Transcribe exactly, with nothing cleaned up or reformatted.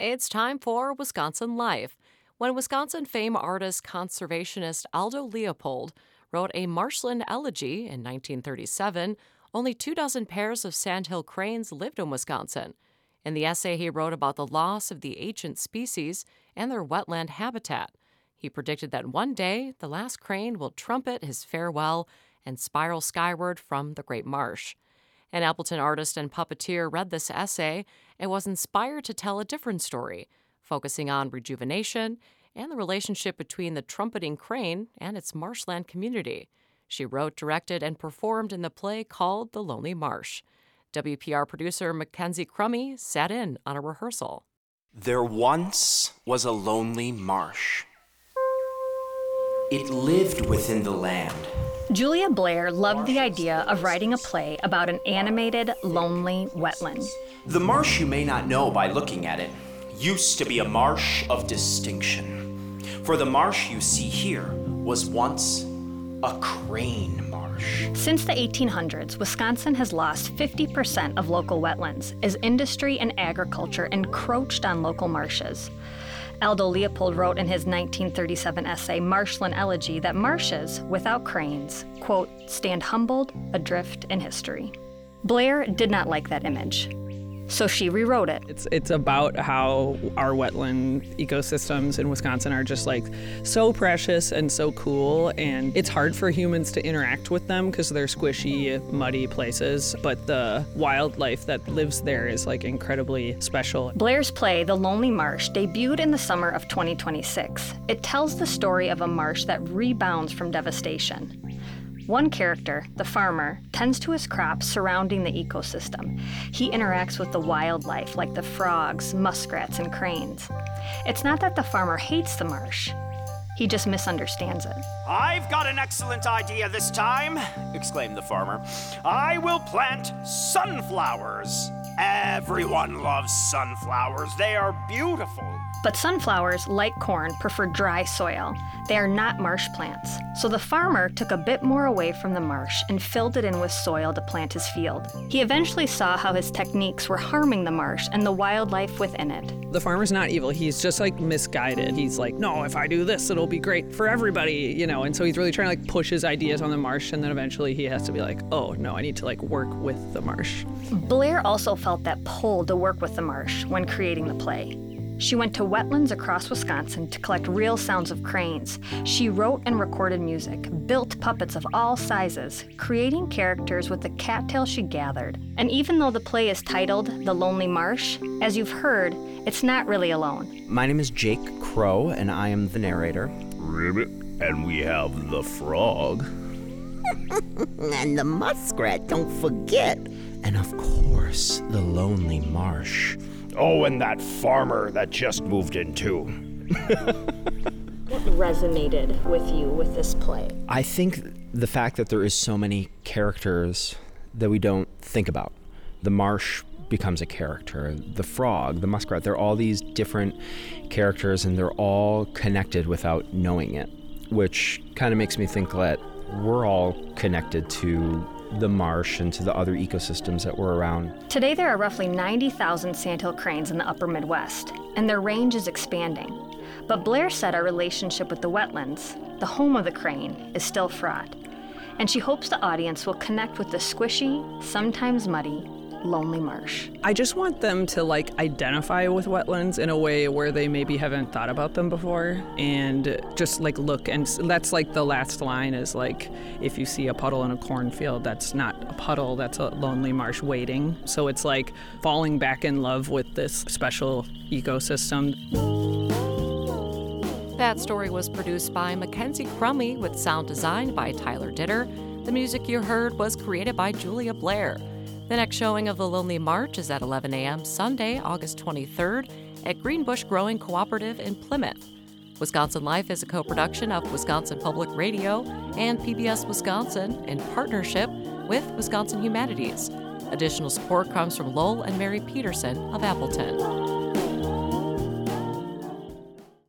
It's time for Wisconsin Life. When Wisconsin fame artist conservationist Aldo Leopold wrote a marshland elegy in nineteen thirty-seven, only two dozen pairs of sandhill cranes lived in Wisconsin. In the essay, he wrote about the loss of the ancient species and their wetland habitat. He predicted that one day the last crane will trumpet his farewell and spiral skyward from the Great Marsh. An Appleton artist and puppeteer read this essay and was inspired to tell a different story, focusing on rejuvenation and the relationship between the trumpeting crane and its marshland community. She wrote, directed, and performed in the play called The Lonely Marsh. W P R producer Mackenzie Crummy sat in on a rehearsal. There once was a lonely marsh. It lived within the land. Julia Blair loved the idea of writing a play about an animated, lonely wetland. The marsh you may not know by looking at it used to be a marsh of distinction. For the marsh you see here was once a crane marsh. Since the eighteen hundreds, Wisconsin has lost fifty percent of local wetlands as industry and agriculture encroached on local marshes. Aldo Leopold wrote in his nineteen thirty-seven essay, Marshland Elegy, that marshes, without cranes, quote, stand humbled, adrift in history. Blair did not like that image, so she rewrote it. It's it's about how our wetland ecosystems in Wisconsin are just like so precious and so cool, and it's hard for humans to interact with them because they're squishy, muddy places, but the wildlife that lives there is like incredibly special. Blair's play, The Lonely Marsh, debuted in the summer of twenty twenty-six. It tells the story of a marsh that rebounds from devastation. One character, the farmer, tends to his crops surrounding the ecosystem. He interacts with the wildlife like the frogs, muskrats, and cranes. It's not that the farmer hates the marsh. He just misunderstands it. I've got an excellent idea this time, exclaimed the farmer. I will plant sunflowers. Everyone loves sunflowers. They are beautiful. But sunflowers, like corn, prefer dry soil. They are not marsh plants. So the farmer took a bit more away from the marsh and filled it in with soil to plant his field. He eventually saw how his techniques were harming the marsh and the wildlife within it. The farmer's not evil. He's just like misguided. He's like, no, if I do this, it'll be great for everybody, you know? And so he's really trying to like push his ideas on the marsh, and then eventually he has to be like, oh, no, I need to like work with the marsh. Blair also felt that pull to work with the marsh when creating the play. She went to wetlands across Wisconsin to collect real sounds of cranes. She wrote and recorded music, built puppets of all sizes, creating characters with the cattails she gathered. And even though the play is titled The Lonely Marsh, as you've heard, it's not really alone. My name is Jake Crow, and I am the narrator. Ribbit, and we have the frog. And the muskrat, don't forget. And of course, the lonely marsh. Oh, and that farmer that just moved in too. What resonated with you with this play? I think the fact that there is so many characters that we don't think about. The marsh becomes a character. The frog, the muskrat, they're all these different characters, and they're all connected without knowing it, which kind of makes me think that we're all connected to the marsh and to the other ecosystems that were around. Today there are roughly ninety thousand sandhill cranes in the upper Midwest, and their range is expanding. But Blair said our relationship with the wetlands, the home of the crane, is still fraught. And she hopes the audience will connect with the squishy, sometimes muddy, lonely marsh. I just want them to like identify with wetlands in a way where they maybe haven't thought about them before, and just like look, and that's like the last line is like, if you see a puddle in a cornfield, that's not a puddle, that's a lonely marsh waiting. So it's like falling back in love with this special ecosystem. That story was produced by Mackenzie Crummy with sound design by Tyler Ditter. The music you heard was created by Julia Blair. The next showing of The Lonely Marsh is at eleven a.m. Sunday, August twenty-third at Greenbush Growing Cooperative in Plymouth. Wisconsin Life is a co-production of Wisconsin Public Radio and P B S Wisconsin in partnership with Wisconsin Humanities. Additional support comes from Lowell and Mary Peterson of Appleton.